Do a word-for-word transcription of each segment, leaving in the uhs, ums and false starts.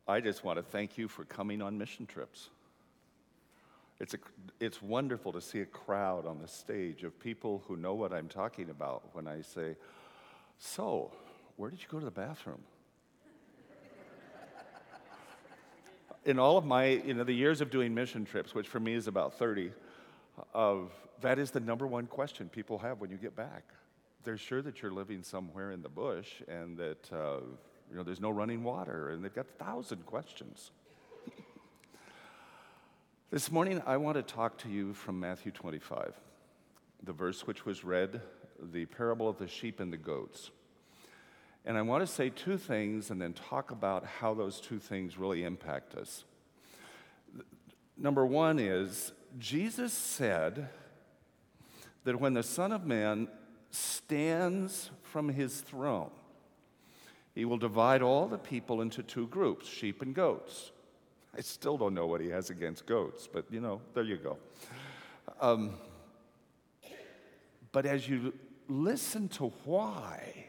I just want to thank you for coming on mission trips. It's, a, it's wonderful to see a crowd on the stage of people who know what I'm talking about when I say, so, where did you go to the bathroom? In all of my, you know, the years of doing mission trips, which for me is about thirty, of that is the number one question people have when you get back. They're sure that you're living somewhere in the bush and that uh, you know there's no running water, and they've got a thousand questions. This morning, I want to talk to you from Matthew twenty-five, the verse which was read, the parable of the sheep and the goats. And I want to say two things and then talk about how those two things really impact us. Number one is, Jesus said that when the Son of Man stands from his throne, he will divide all the people into two groups, sheep and goats. I still don't know what he has against goats, but, you know, there you go. Um, but as you listen to why,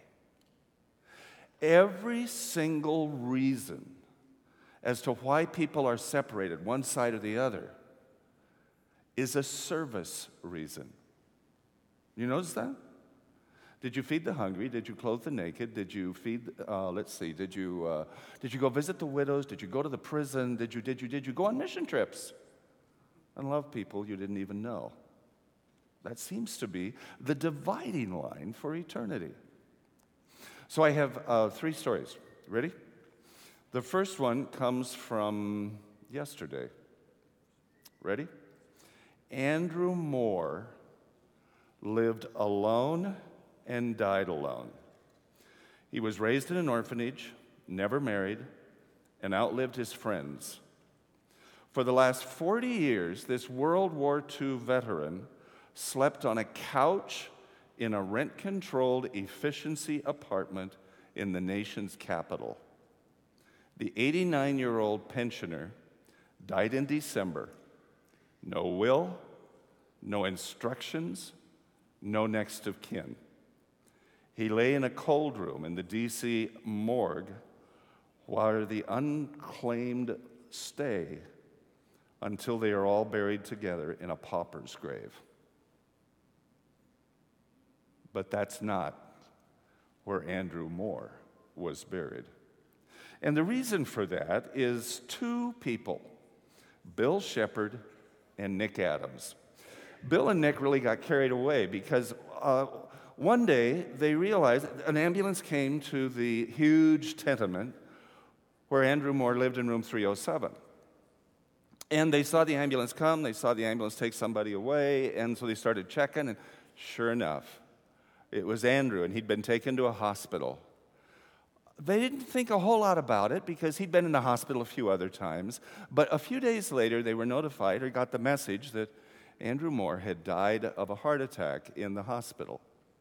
every single reason as to why people are separated, one side or the other, is a service reason. You notice that? Did you feed the hungry? Did you clothe the naked? Did you feed, uh, let's see, did you uh, did you go visit the widows? Did you go to the prison? Did you, did you, did you go on mission trips and love people you didn't even know? That seems to be the dividing line for eternity. So I have uh, three stories. Ready? The first one comes from yesterday. Ready? Andrew Moore lived alone and died alone. He was raised in an orphanage, never married, and outlived his friends. For the last forty years, this World War Two veteran slept on a couch in a rent-controlled efficiency apartment in the nation's capital. The eighty-nine-year-old pensioner died in December. No will, no instructions, no next of kin. He lay in a cold room in the D C morgue while the unclaimed stay until they are all buried together in a pauper's grave. But that's not where Andrew Moore was buried. And the reason for that is two people, Bill Shepard and Nick Adams. Bill and Nick really got carried away because uh, one day they realized an ambulance came to the huge tenement where Andrew Moore lived in room three oh seven. And they saw the ambulance come, they saw the ambulance take somebody away, and so they started checking, and sure enough, it was Andrew, and he'd been taken to a hospital. They didn't think a whole lot about it because he'd been in the hospital a few other times. But a few days later, they were notified or got the message that Andrew Moore had died of a heart attack in the hospital.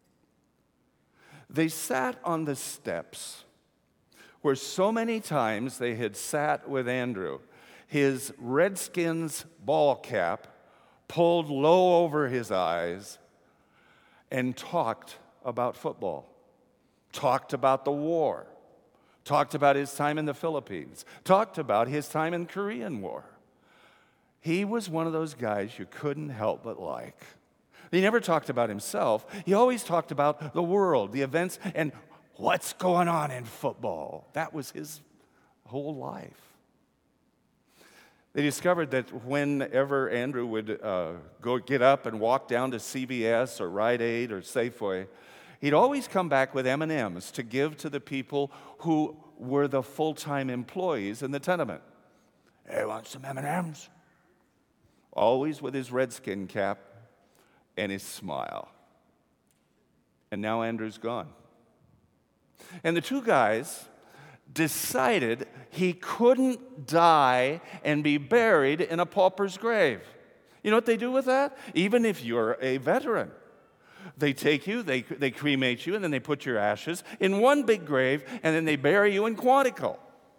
They sat on the steps where so many times they had sat with Andrew, his Redskins ball cap pulled low over his eyes, and talked about football, talked about the war, talked about his time in the Philippines, talked about his time in Korean War. He was one of those guys you couldn't help but like. He never talked about himself. He always talked about the world, the events, and what's going on in football. That was his whole life. They discovered that whenever Andrew would uh, go get up and walk down to C V S or Rite Aid or Safeway, he'd always come back with M and M's to give to the people who were the full-time employees in the tenement. Hey, want some M and M's? Always with his redskin cap and his smile. And now Andrew's gone. And the two guys decided he couldn't die and be buried in a pauper's grave. You know what they do with that? Even if you're a veteran. They take you, they, they cremate you, and then they put your ashes in one big grave, and then they bury you in Quantico.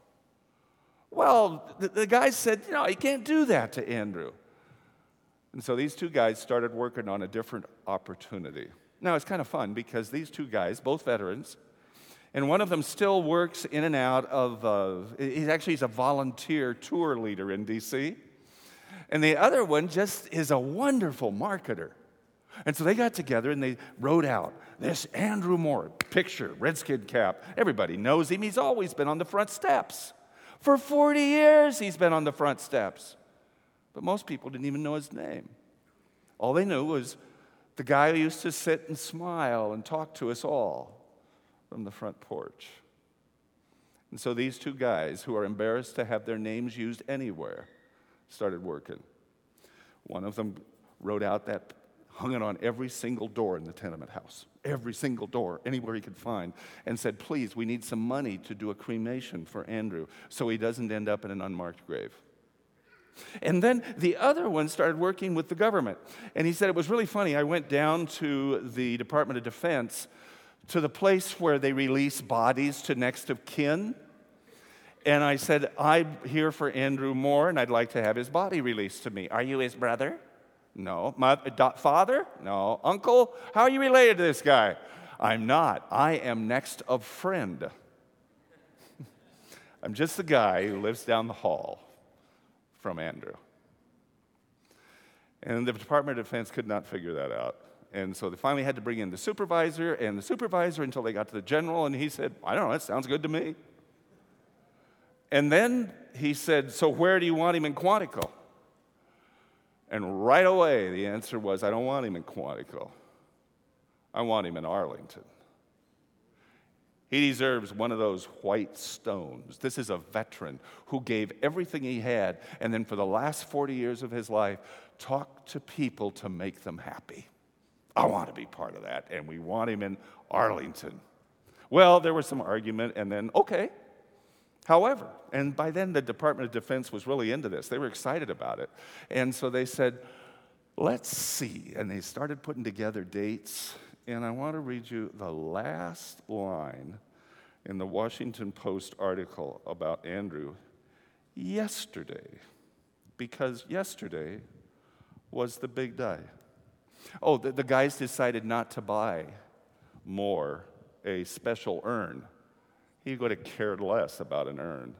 Well, the, the guys said, you know, you can't do that to Andrew. And so these two guys started working on a different opportunity. Now, it's kind of fun because these two guys, both veterans, And one of them still works in and out of, uh, he's actually he's a volunteer tour leader in D C And the other one just is a wonderful marketer. And so they got together and they wrote out this Andrew Moore picture, Redskin cap. Everybody knows him. He's always been on the front steps. For forty years he's been on the front steps. But most people didn't even know his name. All they knew was the guy who used to sit and smile and talk to us all from the front porch. And so these two guys, who are embarrassed to have their names used anywhere, started working. One of them wrote out that, hung it on every single door in the tenement house, every single door, anywhere he could find, and said, please, we need some money to do a cremation for Andrew so he doesn't end up in an unmarked grave. And then the other one started working with the government. And he said it was really funny. I went down to the Department of Defense, to the place where they release bodies to next of kin. And I said, I'm here for Andrew Moore, and I'd like to have his body released to me. Are you his brother? No. Mother, father? No. Uncle? How are you related to this guy? I'm not. I am next of friend. I'm just the guy who lives down the hall from Andrew. And the Department of Defense could not figure that out. And so they finally had to bring in the supervisor and the supervisor until they got to the general, and he said, I don't know, that sounds good to me. And then he said, so where do you want him in Quantico? And right away, the answer was, I don't want him in Quantico. I want him in Arlington. He deserves one of those white stones. This is a veteran who gave everything he had, and then for the last forty years of his life, talked to people to make them happy. I want to be part of that, and we want him in Arlington. Well, there was some argument, and then, okay. However, and by then the Department of Defense was really into this. They were excited about it. And so they said, let's see. And they started putting together dates. And I want to read you the last line in the Washington Post article about Andrew yesterday, because yesterday was the big day. Oh, the, the guys decided not to buy Moore a special urn. He would have cared less about an urn.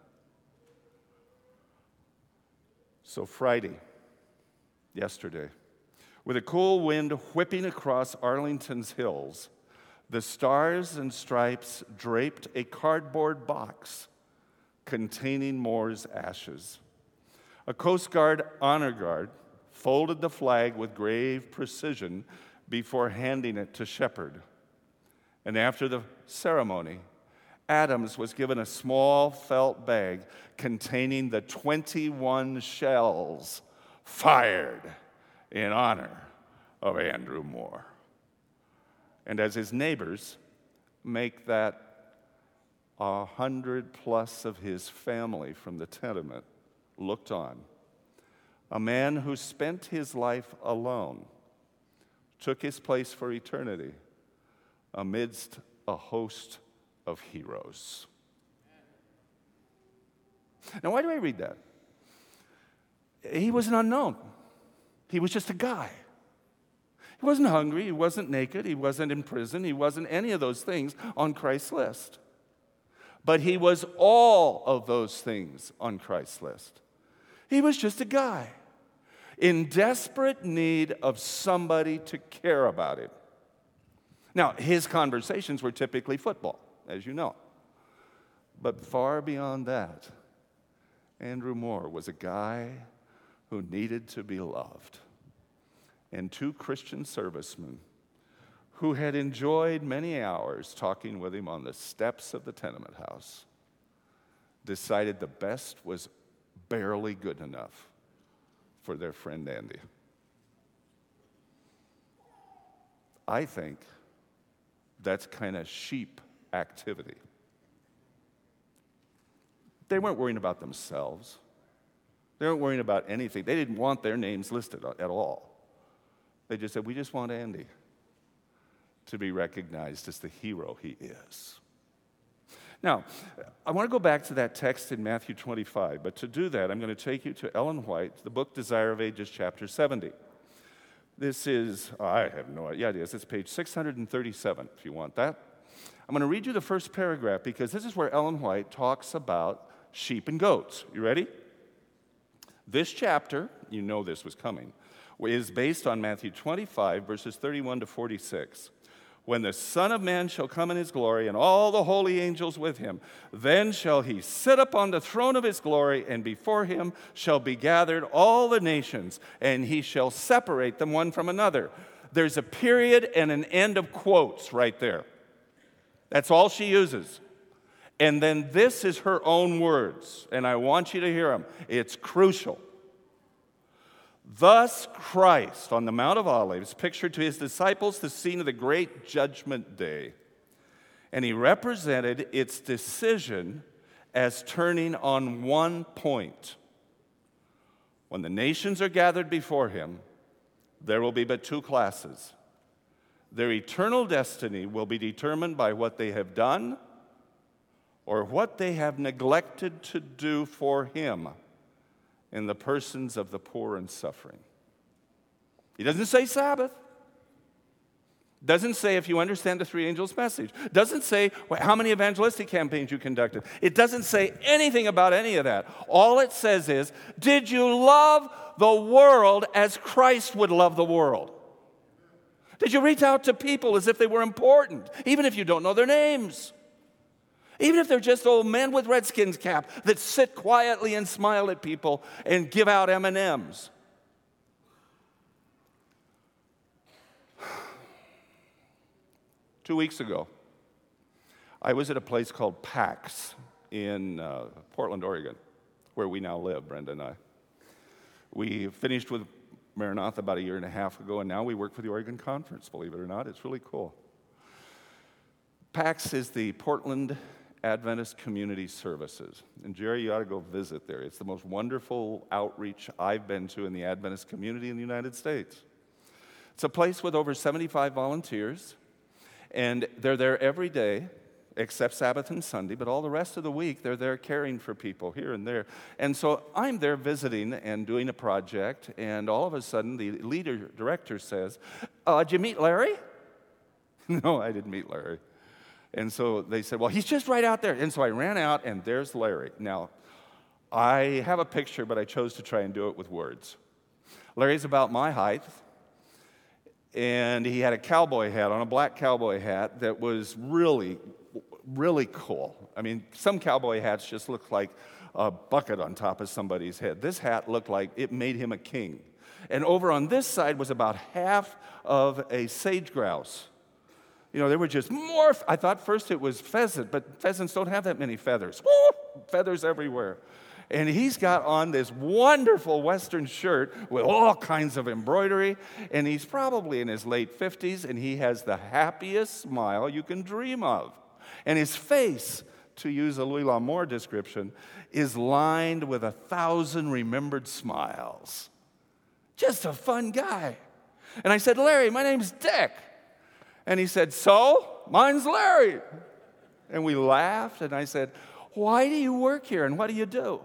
So Friday, yesterday, with a cool wind whipping across Arlington's hills, the Stars and Stripes draped a cardboard box containing Moore's ashes. A Coast Guard honor guard folded the flag with grave precision before handing it to Shepard. And after the ceremony, Adams was given a small felt bag containing the twenty-one shells fired in honor of Andrew Moore. And as his neighbors make that a hundred plus of his family from the tenement looked on, a man who spent his life alone took his place for eternity amidst a host of heroes. Now, why do I read that? He was an unknown. He was just a guy. He wasn't hungry. He wasn't naked. He wasn't in prison. He wasn't any of those things on Christ's list. But he was all of those things on Christ's list. He was just a guy in desperate need of somebody to care about him. Now, his conversations were typically football, as you know. But far beyond that, Andrew Moore was a guy who needed to be loved. And two Christian servicemen who had enjoyed many hours talking with him on the steps of the tenement house decided the best was barely good enough for their friend Andy. I think that's kind of sheep activity. They weren't worrying about themselves. They weren't worrying about anything. They didn't want their names listed at all. They just said, we just want Andy to be recognized as the hero he is. Now, I want to go back to that text in Matthew twenty-five, but to do that, I'm going to take you to Ellen White, the book Desire of Ages, chapter seventy. This is, oh, I have no idea, it is. It's page six hundred thirty-seven, if you want that. I'm going to read you the first paragraph because this is where Ellen White talks about sheep and goats. You ready? This chapter, you know this was coming, is based on Matthew twenty-five, verses thirty-one to forty-six. When the Son of Man shall come in his glory, and all the holy angels with him, then shall he sit upon the throne of his glory, and before him shall be gathered all the nations, and he shall separate them one from another. There's a period and an end of quotes right there. That's all she uses. And then this is her own words, and I want you to hear them. It's crucial. Thus Christ, on the Mount of Olives, pictured to his disciples the scene of the great judgment day. And he represented its decision as turning on one point. When the nations are gathered before him, there will be but two classes. Their eternal destiny will be determined by what they have done or what they have neglected to do for him in the persons of the poor and suffering. He doesn't say Sabbath. Doesn't say if you understand the three angels' message. Doesn't say how many evangelistic campaigns you conducted. It doesn't say anything about any of that. All it says is, did you love the world as Christ would love the world? Did you reach out to people as if they were important, even if you don't know their names? Even if they're just old men with Redskins cap that sit quietly and smile at people and give out M and M's. Two weeks ago, I was at a place called PAX in uh, Portland, Oregon, where we now live, Brenda and I. We finished with Maranatha about a year and a half ago, and now we work for the Oregon Conference, believe it or not. It's really cool. PAX is the Portland Adventist Community Services. And Jerry, you ought to go visit there. It's the most wonderful outreach I've been to in the Adventist community in the United States. It's a place with over seventy-five volunteers, and they're there every day, except Sabbath and Sunday, but all the rest of the week, they're there caring for people here and there. And so I'm there visiting and doing a project, and all of a sudden, the leader director says, uh, did you meet Larry? No, I didn't meet Larry. And so they said, well, he's just right out there. And so I ran out, and there's Larry. Now, I have a picture, but I chose to try and do it with words. Larry's about my height, and he had a cowboy hat on, a black cowboy hat that was really, really cool. I mean, some cowboy hats just look like a bucket on top of somebody's head. This hat looked like it made him a king. And over on this side was about half of a sage grouse. You know, they were just more, I thought first it was pheasant, but pheasants don't have that many feathers. Woo! Feathers everywhere. And he's got on this wonderful Western shirt with all kinds of embroidery, and he's probably in his late fifties, and he has the happiest smile you can dream of. And his face, to use a Louis L'Amour description, is lined with a thousand remembered smiles. Just a fun guy. And I said, Larry, my name's Dick. And he said, so? Mine's Larry. And we laughed, and I said, why do you work here, and what do you do?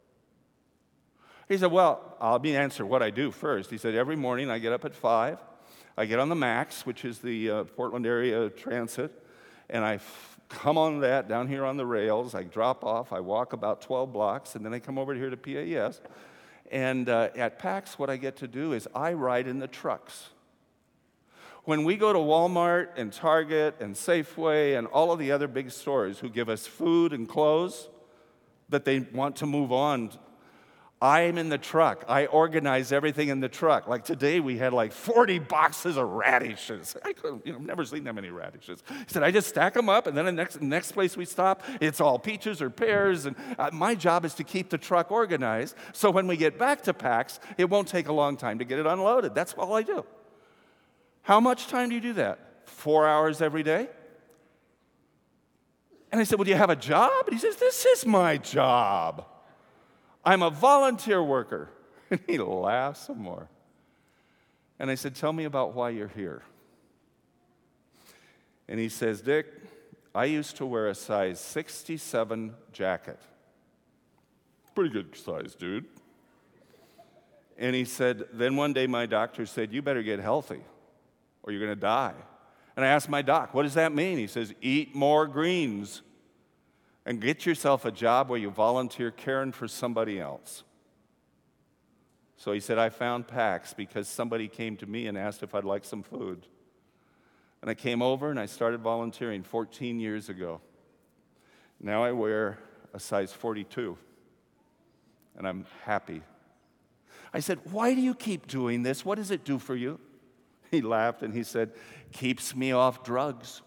He said, well, I'll be answer what I do first. He said, every morning I get up at five. I get on the MAX, which is the uh, Portland area transit, and I f- come on that down here on the rails. I drop off. I walk about twelve blocks, and then I come over here to P A S. And uh, at PAX, what I get to do is I ride in the trucks. When we go to Walmart and Target and Safeway and all of the other big stores who give us food and clothes that they want to move on, I'm in the truck. I organize everything in the truck. Like today, we had like forty boxes of radishes. I couldn't, you know, I've never seen that many radishes. He said, I just stack them up, and then the next, next place we stop, it's all peaches or pears. And uh, my job is to keep the truck organized, so when we get back to PAX, it won't take a long time to get it unloaded. That's all I do. How much time do you do that? Four hours every day? And I said, well, do you have a job? And he says, this is my job. I'm a volunteer worker. And he laughed some more. And I said, tell me about why you're here. And he says, Dick, I used to wear a size sixty-seven jacket. Pretty good size, dude. And he said, then one day my doctor said, you better get healthy or you're going to die. And I asked my doc, what does that mean? He says, eat more greens and get yourself a job where you volunteer caring for somebody else. So he said, I found PAX because somebody came to me and asked if I'd like some food. And I came over and I started volunteering fourteen years ago. Now I wear a size forty-two, and I'm happy. I said, why do you keep doing this? What does it do for you? He laughed and he said, keeps me off drugs.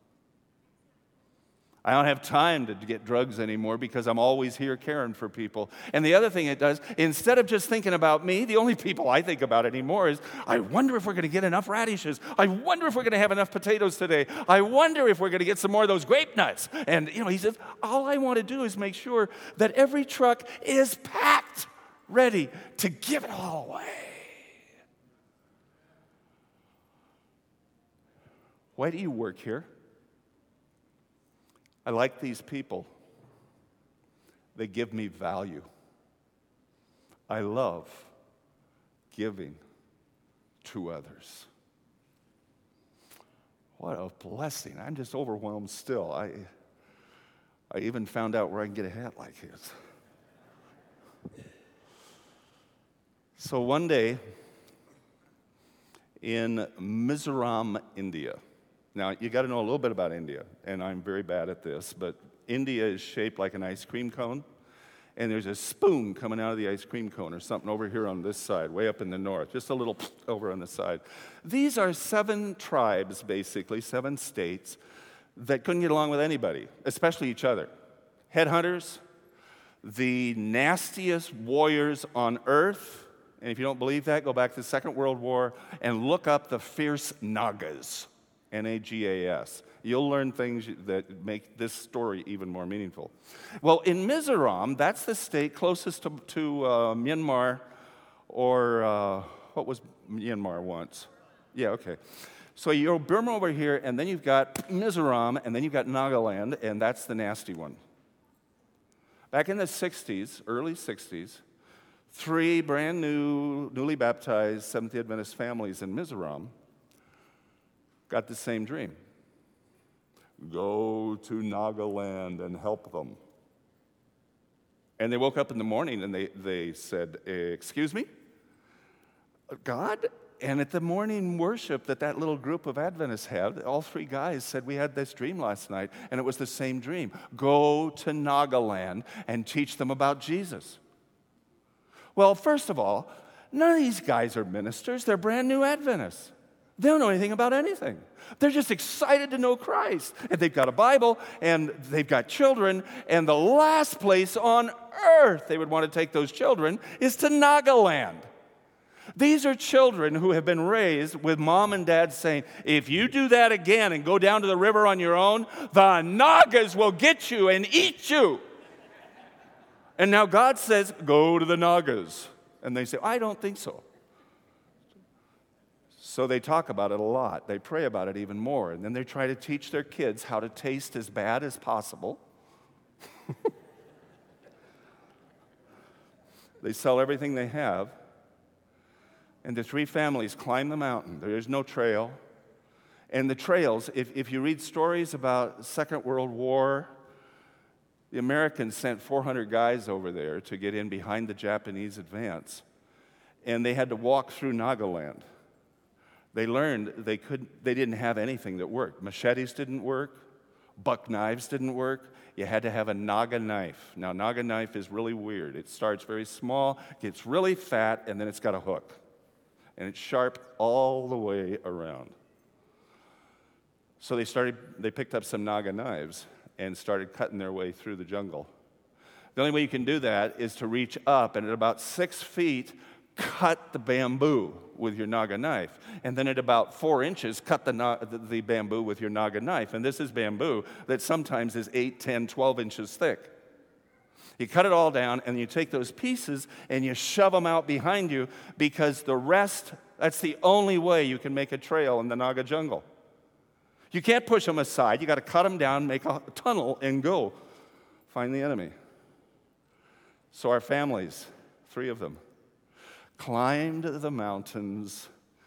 I don't have time to get drugs anymore because I'm always here caring for people. And the other thing it does, instead of just thinking about me, the only people I think about anymore is, I wonder if we're going to get enough radishes. I wonder if we're going to have enough potatoes today. I wonder if we're going to get some more of those grape nuts. And, you know, he says, all I want to do is make sure that every truck is packed, ready to give it all away. Why do you work here? I like these people. They give me value. I love giving to others. What a blessing. I'm just overwhelmed still. I, I even found out where I can get a hat like his. So one day in Mizoram, India. Now, you got to know a little bit about India, and I'm very bad at this, but India is shaped like an ice cream cone, and there's a spoon coming out of the ice cream cone or something over here on this side, way up in the north, just a little over on the side. These are seven tribes, basically, seven states, that couldn't get along with anybody, especially each other. Headhunters, the nastiest warriors on earth, and if you don't believe that, go back to the Second World War and look up the fierce Nagas. N A G A S. You'll learn things that make this story even more meaningful. Well, in Mizoram, that's the state closest to, to uh, Myanmar, or uh, what was Myanmar once? Yeah, okay. So you're Burma over here, and then you've got Mizoram, and then you've got Nagaland, and that's the nasty one. Back in the sixties, early sixties, three brand new, newly baptized Seventh-day Adventist families in Mizoram got the same dream. Go to Nagaland and help them. And they woke up in the morning and they, they said, excuse me? God? And at the morning worship that that little group of Adventists had, all three guys said, we had this dream last night, and it was the same dream. Go to Nagaland and teach them about Jesus. Well, first of all, none of these guys are ministers. They're brand new Adventists. They don't know anything about anything. They're just excited to know Christ. And they've got a Bible, and they've got children, and the last place on earth they would want to take those children is to Nagaland. These are children who have been raised with mom and dad saying, if you do that again and go down to the river on your own, the Nagas will get you and eat you. And now God says, go to the Nagas. And they say, I don't think so. So they talk about it a lot. They pray about it even more. And then they try to teach their kids how to taste as bad as possible. They sell everything they have. And the three families climb the mountain. There is no trail. And the trails, if, if you read stories about Second World War, the Americans sent four hundred guys over there to get in behind the Japanese advance. And they had to walk through Nagaland. They learned they could they didn't have anything that worked. Machetes didn't work. Buck knives didn't work. You had to have a Naga knife. Now, Naga knife is really weird. It starts very small, gets really fat, and then it's got a hook. And it's sharp all the way around. So they started. They picked up some Naga knives and started cutting their way through the jungle. The only way you can do that is to reach up, and at about six feet, cut the bamboo with your Naga knife. And then at about four inches, cut the, the, the bamboo with your Naga knife. And this is bamboo that sometimes is eight, ten, twelve inches thick. You cut it all down, and you take those pieces, and you shove them out behind you, because the rest, that's the only way you can make a trail in the Naga jungle. You can't push them aside. You got to cut them down, make a tunnel, and go find the enemy. So our families, three of them, climbed the mountains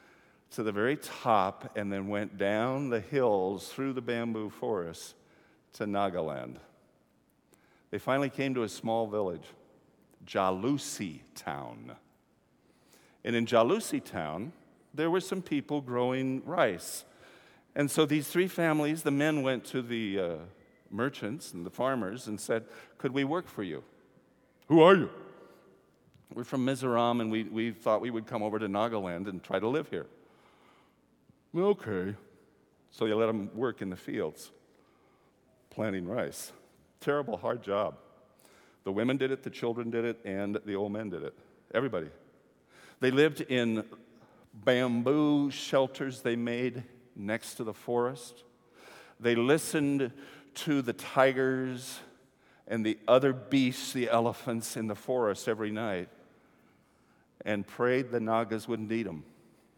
to the very top and then went down the hills through the bamboo forest to Nagaland. They finally came to a small village, Jalusi Town. And in Jalusi Town, there were some people growing rice. And so these three families, the men went to the uh, merchants and the farmers and said, could we work for you? Who are you? We're from Mizoram, and we, we thought we would come over to Nagaland and try to live here. Okay. So they let them work in the fields, planting rice. Terrible, hard job. The women did it, the children did it, and the old men did it. Everybody. They lived in bamboo shelters they made next to the forest. They listened to the tigers and the other beasts, the elephants in the forest every night, and prayed the Nagas wouldn't eat them.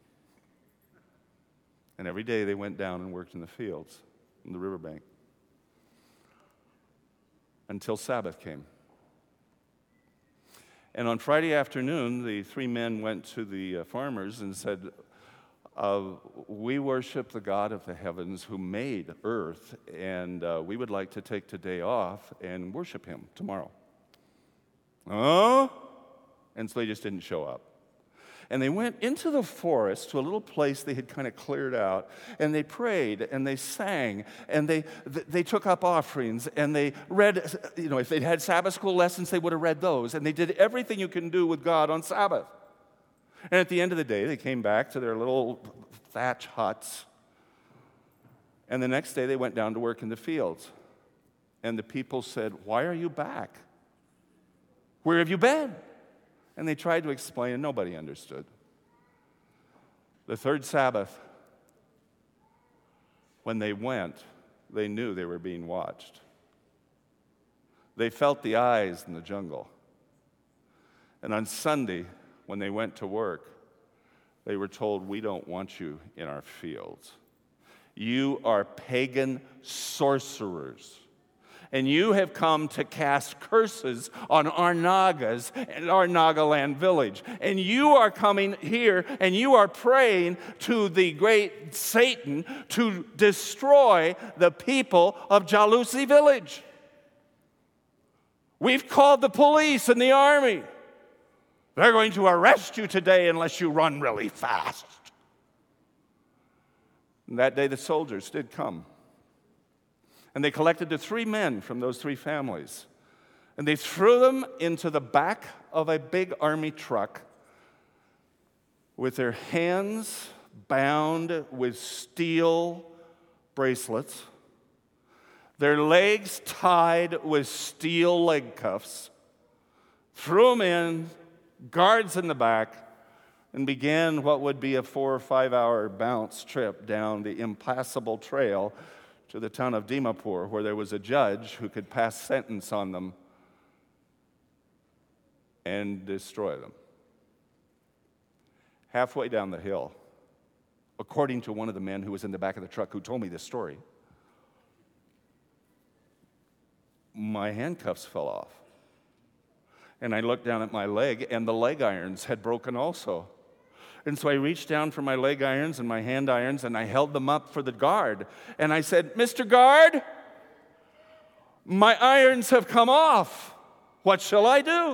And every day they went down and worked in the fields, in the riverbank, until Sabbath came. And on Friday afternoon, the three men went to the uh, farmers and said, uh, we worship the God of the heavens who made earth, and uh, we would like to take today off and worship him tomorrow. Oh? And so they just didn't show up. And they went into the forest to a little place they had kind of cleared out, and they prayed, and they sang, and they they took up offerings, and they read, you know, if they'd had Sabbath school lessons, they would have read those, and they did everything you can do with God on Sabbath. And at the end of the day, they came back to their little thatch huts, and the next day they went down to work in the fields. And the people said, why are you back? Where have you been? And they tried to explain, and nobody understood. The third Sabbath, when they went, they knew they were being watched. They felt the eyes in the jungle. And on Sunday, when they went to work, they were told, we don't want you in our fields. You are pagan sorcerers. And you have come to cast curses on our Nagas and our Nagaland village. And you are coming here and you are praying to the great Satan to destroy the people of Jalusi village. We've called the police and the army. They're going to arrest you today unless you run really fast. And that day the soldiers did come. And they collected the three men from those three families. And they threw them into the back of a big army truck with their hands bound with steel bracelets, their legs tied with steel leg cuffs, threw them in, guards in the back, and began what would be a four or five hour bounce trip down the impassable trail to the town of Dimapur, where there was a judge who could pass sentence on them and destroy them. Halfway down the hill, according to one of the men who was in the back of the truck who told me this story, my handcuffs fell off. And I looked down at my leg, and the leg irons had broken also. And so I reached down for my leg irons and my hand irons, and I held them up for the guard. And I said, Mister Guard, my irons have come off. What shall I do?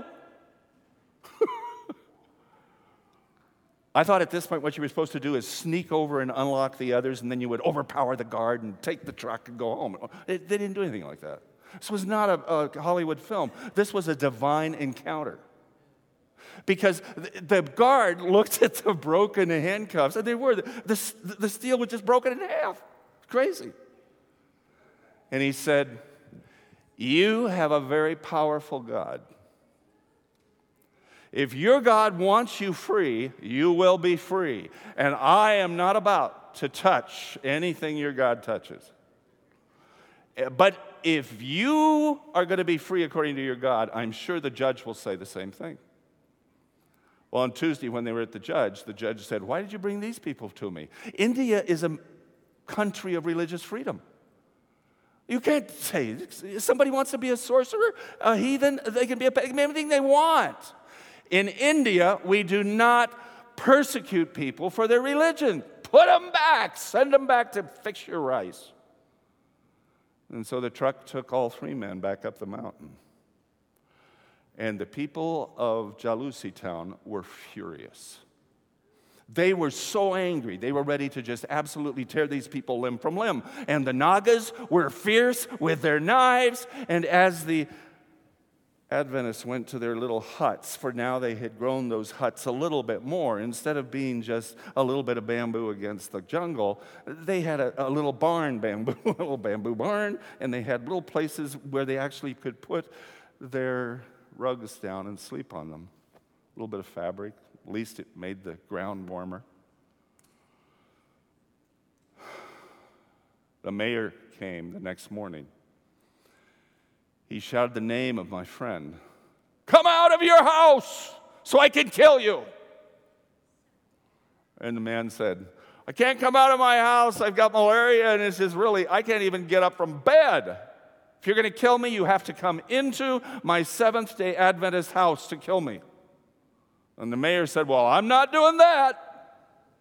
I thought at this point what you were supposed to do is sneak over and unlock the others, and then you would overpower the guard and take the truck and go home. They, they didn't do anything like that. This was not a, a Hollywood film. This was a divine encounter. Because the guard looked at the broken handcuffs, and they were. The, the, the steel was just broken in half. Crazy. And he said, you have a very powerful God. If your God wants you free, you will be free. And I am not about to touch anything your God touches. But if you are going to be free according to your God, I'm sure the judge will say the same thing. Well, on Tuesday, when they were at the judge, the judge said, why did you bring these people to me? India is a country of religious freedom. You can't say, if somebody wants to be a sorcerer, a heathen, they can be a pagan, anything they want. In India, we do not persecute people for their religion. Put them back. Send them back to fix your rice. And so the truck took all three men back up the mountain. And the people of Jalusi town were furious. They were so angry, they were ready to just absolutely tear these people limb from limb. And the Nagas were fierce with their knives. And as the Adventists went to their little huts, for now they had grown those huts a little bit more. Instead of being just a little bit of bamboo against the jungle, they had a, a little barn bamboo, a little bamboo barn, and they had little places where they actually could put their rugs down and sleep on them. A little bit of fabric. At least it made the ground warmer. The mayor came the next morning. He shouted the name of my friend. Come out of your house so I can kill you. And the man said, I can't come out of my house. I've got malaria, and it's just really, I can't even get up from bed. If you're going to kill me, you have to come into my Seventh-day Adventist house to kill me. And the mayor said, well, I'm not doing that.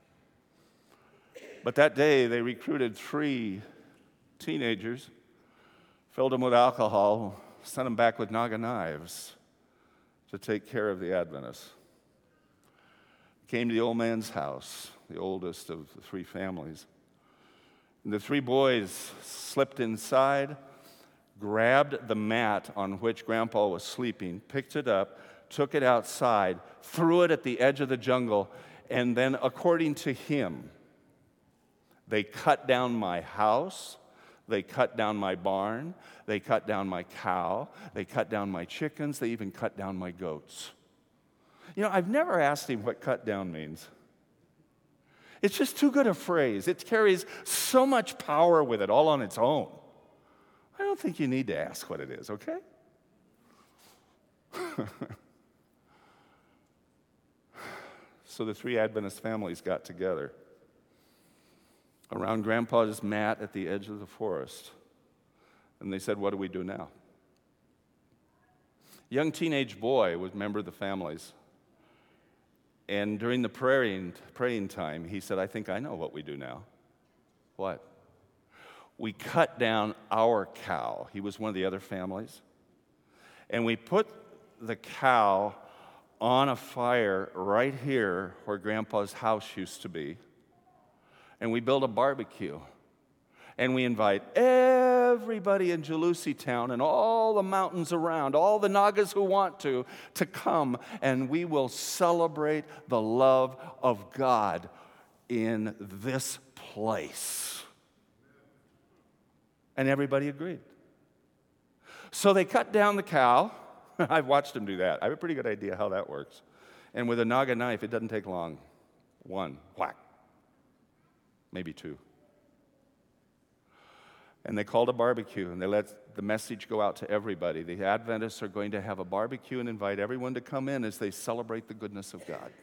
But that day, they recruited three teenagers, filled them with alcohol, sent them back with Naga knives to take care of the Adventists. Came to the old man's house, the oldest of the three families. And the three boys slipped inside, grabbed the mat on which Grandpa was sleeping, picked it up, took it outside, threw it at the edge of the jungle, and then, according to him, they cut down my house, they cut down my barn, they cut down my cow, they cut down my chickens, they even cut down my goats. You know, I've never asked him what cut down means. It's just too good a phrase. It carries so much power with it all on its own. I don't think you need to ask what it is, okay? So the three Adventist families got together around Grandpa's mat at the edge of the forest. And they said, what do we do now? A young teenage boy was a member of the families. And during the praying, praying time, he said, I think I know what we do now. What? We cut down our cow. He was one of the other families. And we put the cow on a fire right here where Grandpa's house used to be. And we build a barbecue. And we invite everybody in Jalusi town and all the mountains around, all the Nagas who want to, to come, and we will celebrate the love of God in this place. And everybody agreed. So they cut down the cow. I've watched them do that. I have a pretty good idea how that works. And with a Naga knife, it doesn't take long. One, whack. Maybe two. And they called a barbecue, and they let the message go out to everybody. The Adventists are going to have a barbecue and invite everyone to come in as they celebrate the goodness of God.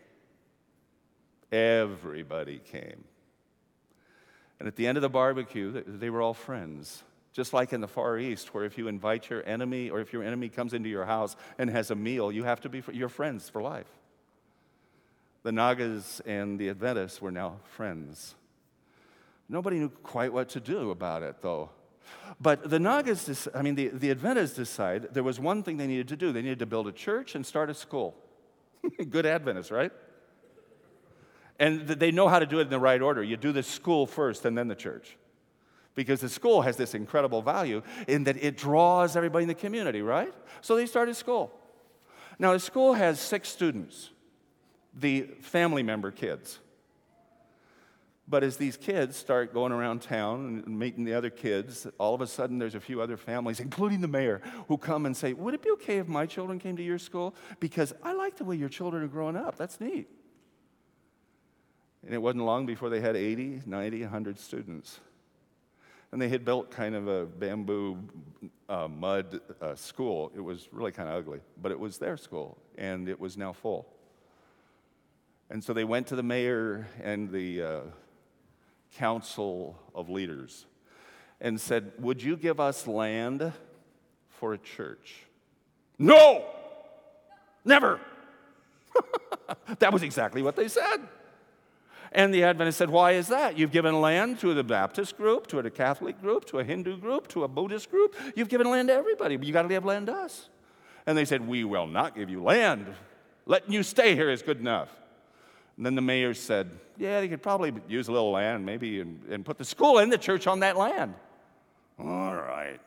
Everybody came. And at the end of the barbecue, they were all friends. Just like in the Far East, where if you invite your enemy, or if your enemy comes into your house and has a meal, you have to be your friends for life. The Nagas and the Adventists were now friends. Nobody knew quite what to do about it, though. But the Nagas, I mean, the, the Adventists decided there was one thing they needed to do. They needed to build a church and start a school. Good Adventists, right? And they know how to do it in the right order. You do the school first and then the church. Because the school has this incredible value in that it draws everybody in the community, right? So they started school. Now, the school has six students, the family member kids. But as these kids start going around town and meeting the other kids, all of a sudden there's a few other families, including the mayor, who come and say, would it be okay if my children came to your school? Because I like the way your children are growing up. That's neat. And it wasn't long before they had eighty, ninety, one hundred students. And they had built kind of a bamboo uh, mud uh, school. It was really kind of ugly, but it was their school, and it was now full. And so they went to the mayor and the uh, council of leaders and said, would you give us land for a church? No! Never! That was exactly what they said. And the Adventists said, why is that? You've given land to the Baptist group, to a Catholic group, to a Hindu group, to a Buddhist group. You've given land to everybody, but you got to give land to us. And they said, we will not give you land. Letting you stay here is good enough. And then the mayor said, yeah, they could probably use a little land maybe and, and put the school and the church on that land. All right.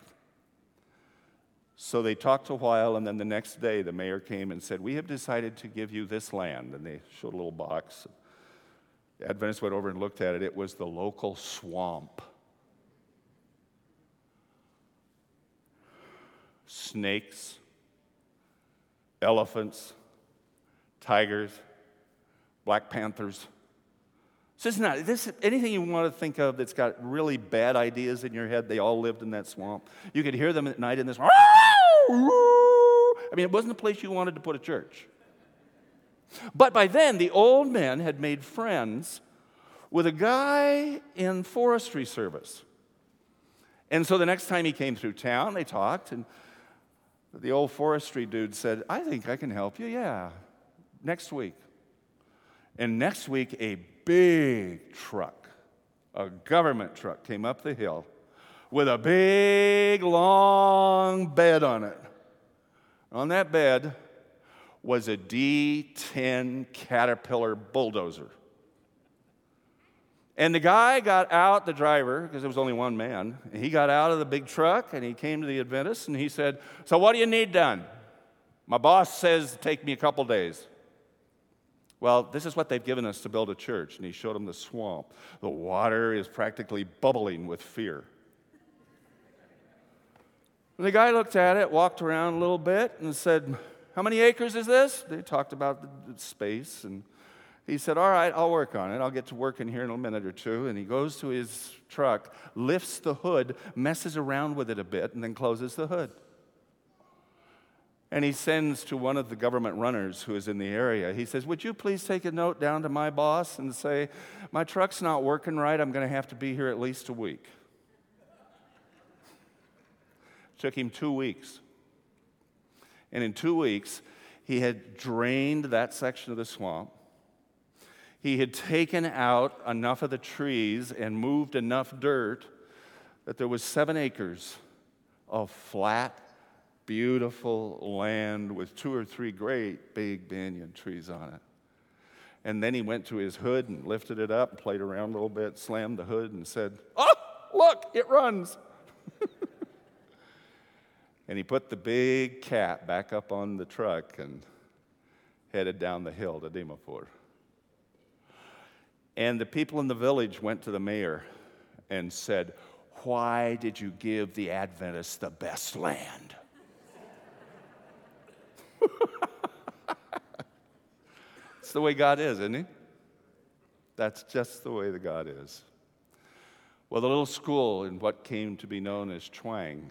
So they talked a while, and then the next day the mayor came and said, we have decided to give you this land. And they showed a little box. The Adventists went over and looked at it. It was the local swamp. Snakes, elephants, tigers, Black Panthers. This is not this anything you want to think of that's got really bad ideas in your head. They all lived in that swamp. You could hear them at night in this. I mean, it wasn't a place you wanted to put a church. But by then, the old men had made friends with a guy in forestry service. And so the next time he came through town, they talked, and the old forestry dude said, I think I can help you, yeah, next week. And next week, a big truck, a government truck, came up the hill with a big, long bed on it. On that bed was a D ten Caterpillar bulldozer. And the guy got out, the driver, because there was only one man, and he got out of the big truck, and he came to the Adventists, and he said, so what do you need done? My boss says take me a couple days. Well, this is what they've given us to build a church, and he showed them the swamp. The water is practically bubbling with fear. And the guy looked at it, walked around a little bit, and said, how many acres is this? They talked about the space, and he said, all right, I'll work on it. I'll get to work in here in a minute or two. And he goes to his truck, lifts the hood, messes around with it a bit, and then closes the hood. And he sends to one of the government runners who is in the area. He says, would you please take a note down to my boss and say, my truck's not working right. I'm going to have to be here at least a week. Took him two weeks. And in two weeks, he had drained that section of the swamp. He had taken out enough of the trees and moved enough dirt that there was seven acres of flat, beautiful land with two or three great big banyan trees on it. And then he went to his hood and lifted it up, played around a little bit, slammed the hood and said, oh, look, it runs. And he put the big cat back up on the truck and headed down the hill to Dimapur. And the people in the village went to the mayor and said, why did you give the Adventists the best land? It's the way God is, isn't he? That's just the way that God is. Well, the little school in what came to be known as Chwang,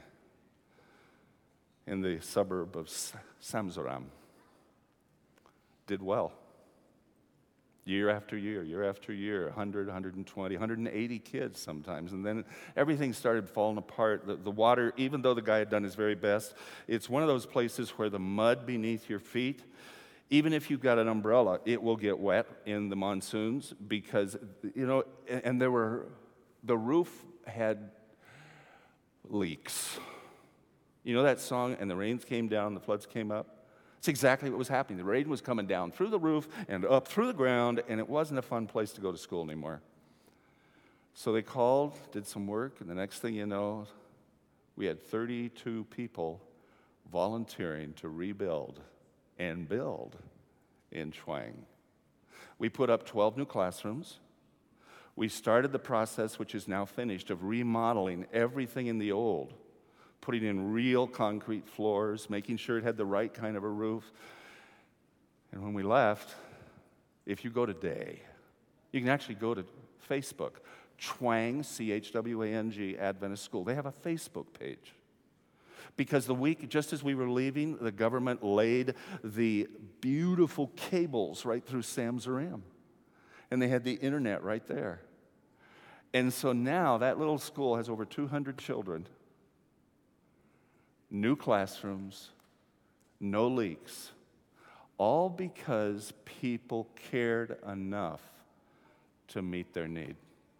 in the suburb of Samsaram, did well. Year after year, year after year, one hundred, one hundred twenty, one hundred eighty kids sometimes. And then everything started falling apart. The, the water, even though the guy had done his very best, it's one of those places where the mud beneath your feet, even if you've got an umbrella, it will get wet in the monsoons because, you know, and, and there were, the roof had leaks. You know that song, and the rains came down, the floods came up? It's exactly what was happening. The rain was coming down through the roof and up through the ground, and it wasn't a fun place to go to school anymore. So they called, did some work, and the next thing you know, we had thirty-two people volunteering to rebuild and build in Chwang. We put up twelve new classrooms. We started the process, which is now finished, of remodeling everything in the old, putting in real concrete floors, making sure it had the right kind of a roof. And when we left, if you go today, you can actually go to Facebook, Chwang, C H W A N G, Adventist School. They have a Facebook page. Because the week, just as we were leaving, the government laid the beautiful cables right through Samsaram. And they had the internet right there. And so now that little school has over two hundred children, new classrooms, no leaks, all because people cared enough to meet their need.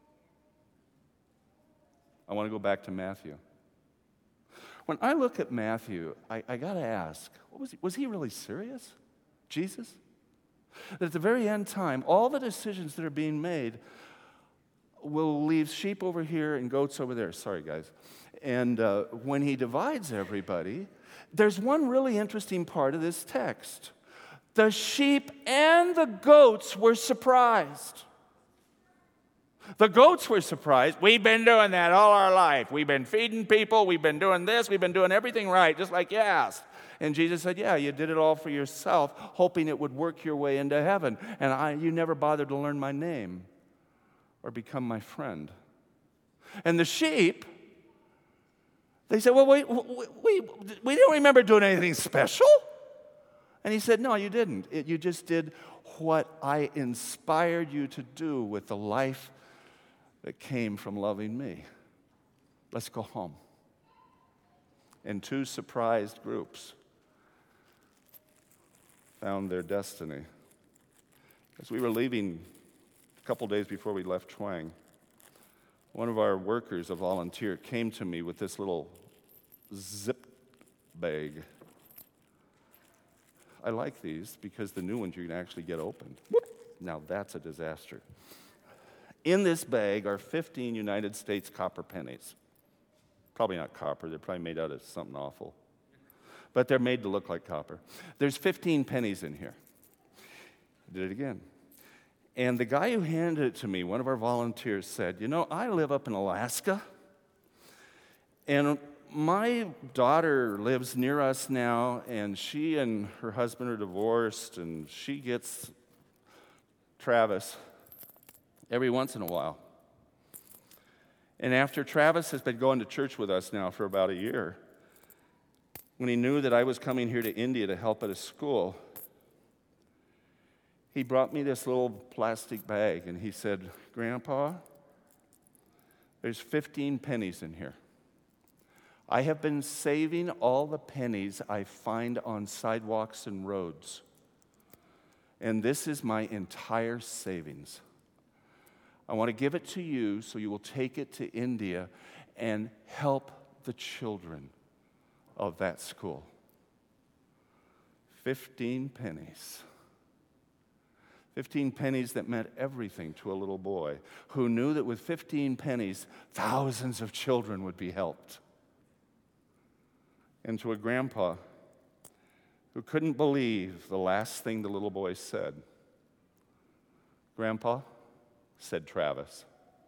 I want to go back to Matthew. When I look at Matthew, I, I got to ask, what was, he, was he really serious? Jesus? That at the very end time, all the decisions that are being made will leave sheep over here and goats over there. Sorry, guys. And uh, when he divides everybody, there's one really interesting part of this text. The sheep and the goats were surprised. The goats were surprised. We've been doing that all our life. We've been feeding people. We've been doing this. We've been doing everything right, just like you asked. And Jesus said, yeah, you did it all for yourself, hoping it would work your way into heaven. And I, you never bothered to learn my name or become my friend. And the sheep, they said, well, we, we, we don't remember doing anything special. And he said, no, you didn't. It, you just did what I inspired you to do with the life that came from loving me. Let's go home. And two surprised groups found their destiny. As we were leaving a couple days before we left Chuang, one of our workers, a volunteer, came to me with this little zip bag. I like these because the new ones you can actually get opened. Now that's a disaster. In this bag are fifteen United States copper pennies. Probably not copper, they're probably made out of something awful. But they're made to look like copper. There's fifteen pennies in here. I did it again. And the guy who handed it to me, one of our volunteers, said, you know, I live up in Alaska, and my daughter lives near us now, and she and her husband are divorced, and she gets Travis every once in a while. And after Travis has been going to church with us now for about a year, when he knew that I was coming here to India to help at a school, he brought me this little plastic bag, and he said, Grandpa, there's fifteen pennies in here. I have been saving all the pennies I find on sidewalks and roads. And this is my entire savings. I want to give it to you so you will take it to India and help the children of that school. Fifteen pennies. Fifteen pennies that meant everything to a little boy who knew that with fifteen pennies, thousands of children would be helped. And to a grandpa who couldn't believe the last thing the little boy said. Grandpa, said Travis,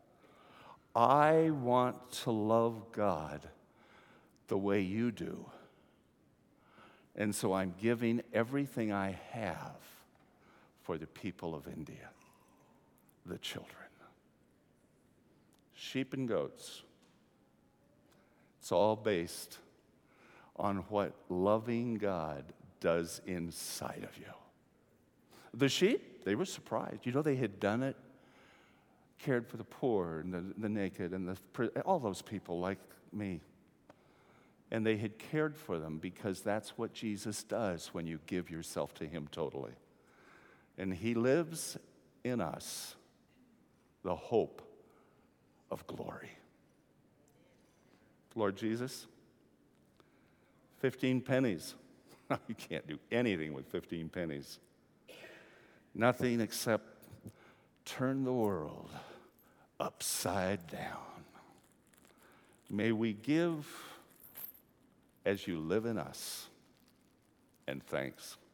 I want to love God the way you do. And so I'm giving everything I have for the people of India, the children. Sheep and goats. It's all based on what loving God does inside of you. The sheep, they were surprised. You know, they had done it, cared for the poor and the, the naked and the, all those people like me. And they had cared for them because that's what Jesus does when you give yourself to him totally. And he lives in us the hope of glory. Lord Jesus, fifteen pennies. You can't do anything with fifteen pennies. Nothing except turn the world upside down. May we give as you live in us. And thanks.